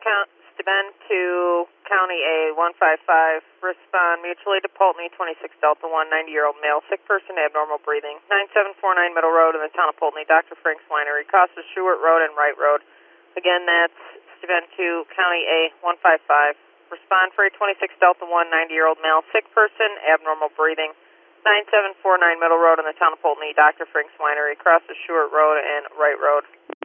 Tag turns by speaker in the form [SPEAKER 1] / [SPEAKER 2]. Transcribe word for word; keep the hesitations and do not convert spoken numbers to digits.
[SPEAKER 1] count, Steuben to County A one five five, respond mutually to Pulteney, twenty-six Delta one, ninety-year-old male, sick person, abnormal breathing, nine seven four nine Middle Road in the town of Pulteney, Doctor Frank's Winery, crosses Stewart Road and Wright Road. Again, that's Steuben to County A one five five, respond for a twenty-six Delta one, ninety-year-old male, sick person, abnormal breathing, nine seven four nine Middle Road in the town of Pulteney, Doctor Frank's Winery, crosses Stewart Road and Wright Road.